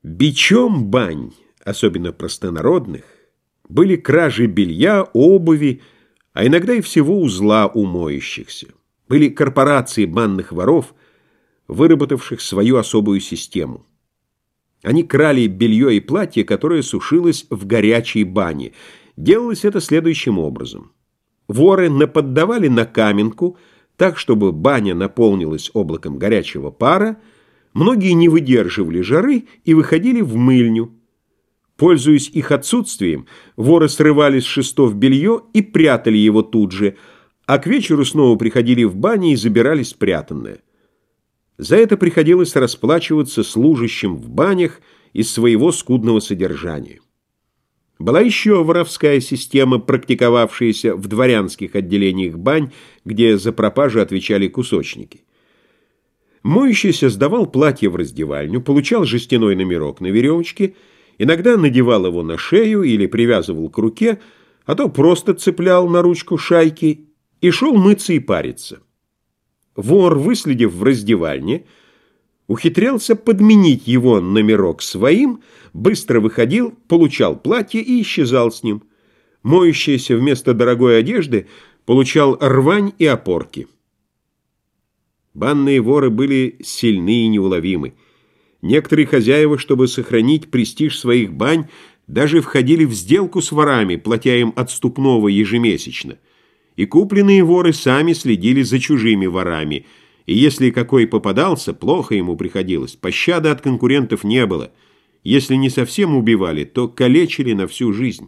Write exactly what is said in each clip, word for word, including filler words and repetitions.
Бичом бань, особенно простонародных, были кражи белья, обуви, а иногда и всего узла у моющихся. Были корпорации банных воров, выработавших свою особую систему. Они крали белье и платье, которое сушилось в горячей бане. Делалось это следующим образом. Воры наподдавали на каменку, так, чтобы баня наполнилась облаком горячего пара. Многие не выдерживали жары и выходили в мыльню. Пользуясь их отсутствием, воры срывали с шестов белье и прятали его тут же, а к вечеру снова приходили в баню и забирали спрятанное. За это приходилось расплачиваться служащим в банях из своего скудного содержания. Была еще воровская система, практиковавшаяся в дворянских отделениях бань, где за пропажу отвечали кусочники. Моющийся сдавал платье в раздевальню, получал жестяной номерок на веревочке, иногда надевал его на шею или привязывал к руке, а то просто цеплял на ручку шайки и шел мыться и париться. Вор, выследив в раздевальне, ухитрялся подменить его номерок своим, быстро выходил, получал платье и исчезал с ним. Моющийся вместо дорогой одежды получал рвань и опорки. Банные воры были сильны и неуловимы. Некоторые хозяева, чтобы сохранить престиж своих бань, даже входили в сделку с ворами, платя им отступного ежемесячно. И купленные воры сами следили за чужими ворами, и если какой попадался, плохо ему приходилось, пощады от конкурентов не было. Если не совсем убивали, то калечили на всю жизнь.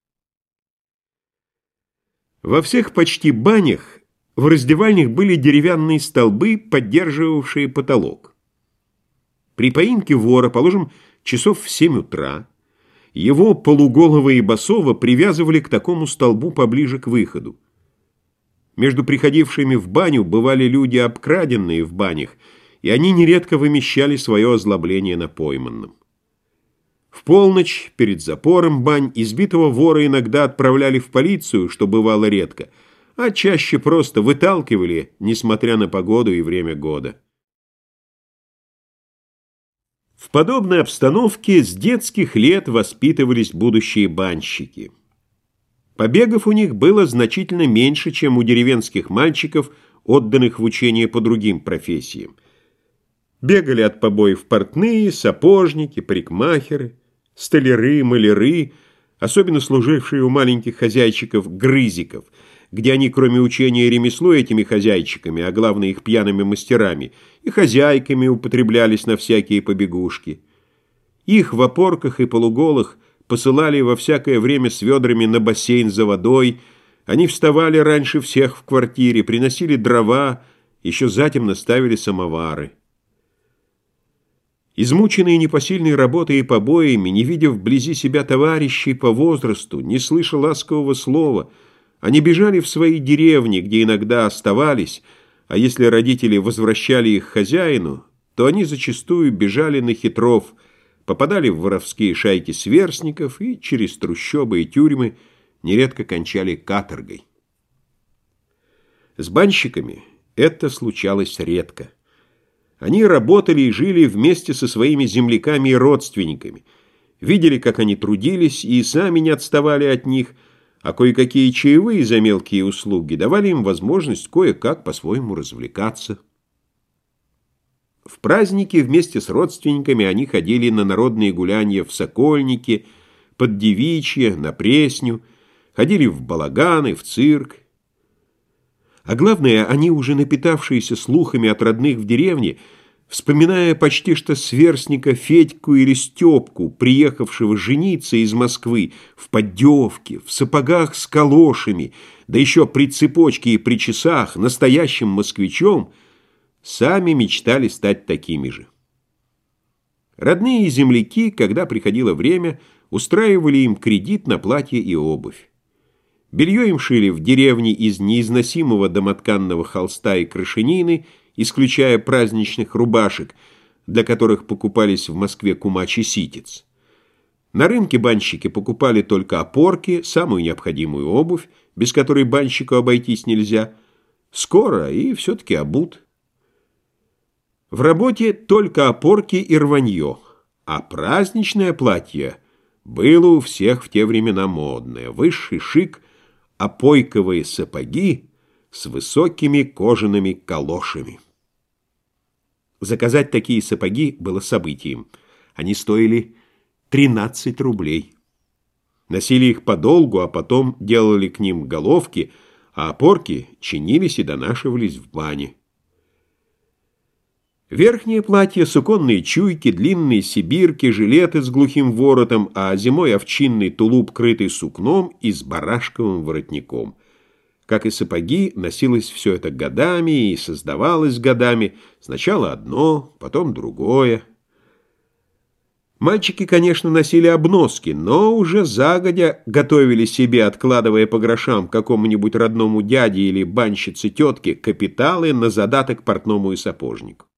Во всех почти банях в раздевальнях были деревянные столбы, поддерживавшие потолок. При поимке вора, положим, часов в семь утра, его полуголого и босого привязывали к такому столбу поближе к выходу. Между приходившими в баню бывали люди, обкраденные в банях, и они нередко вымещали свое озлобление на пойманном. В полночь, перед запором бань, избитого вора иногда отправляли в полицию, что бывало редко, а чаще просто выталкивали, несмотря на погоду и время года. В подобной обстановке с детских лет воспитывались будущие банщики. Побегов у них было значительно меньше, чем у деревенских мальчиков, отданных в учение по другим профессиям. Бегали от побоев портные, сапожники, парикмахеры, столяры, маляры, особенно служившие у маленьких хозяйчиков-грызиков, где они, кроме учения ремеслу этими хозяйчиками, а главное их пьяными мастерами, и хозяйками употреблялись на всякие побегушки. Их в опорках и полуголых посылали во всякое время с ведрами на бассейн за водой, они вставали раньше всех в квартире, приносили дрова, еще затемно ставили самовары. Измученные непосильной работой и побоями, не видя вблизи себя товарищей по возрасту, не слыша ласкового слова, они бежали в свои деревни, где иногда оставались, а если родители возвращали их хозяину, то они зачастую бежали на хитров, попадали в воровские шайки сверстников и через трущобы и тюрьмы нередко кончали каторгой. С банщиками это случалось редко. Они работали и жили вместе со своими земляками и родственниками, видели, как они трудились, и сами не отставали от них, а кое-какие чаевые за мелкие услуги давали им возможность кое-как по-своему развлекаться. В праздники вместе с родственниками они ходили на народные гулянья в Сокольники, под Девичье, на Пресню, ходили в балаганы, в цирк. А главное, они, уже напитавшиеся слухами от родных в деревне, вспоминая почти что сверстника Федьку или Степку, приехавшего жениться из Москвы, в поддевке, в сапогах с калошами, да еще при цепочке и при часах, настоящим москвичом, сами мечтали стать такими же. Родные земляки, когда приходило время, устраивали им кредит на платье и обувь. Белье им шили в деревне из неизносимого домотканного холста и крашенины, исключая праздничных рубашек, для которых покупались в Москве кумач и ситец. На рынке банщики покупали только опорки, самую необходимую обувь, без которой банщику обойтись нельзя, скоро и все-таки обут. В работе только опорки и рванье, А праздничное платье было у всех в те времена модное. Высший шик — опойковые сапоги с высокими кожаными калошами. Заказать такие сапоги было событием. Они стоили тринадцать рублей. Носили их подолгу, а потом делали к ним головки, а опорки чинились и донашивались в бане. Верхнее платье, суконные чуйки, длинные сибирки, жилеты с глухим воротом, а зимой овчинный тулуп, крытый сукном и с барашковым воротником. Как и сапоги, носилось все это годами и создавалось годами. Сначала одно, потом другое. Мальчики, конечно, носили обноски, но уже загодя готовили себе, откладывая по грошам какому-нибудь родному дяде или банщице-тетке, капиталы на задаток портному и сапожнику.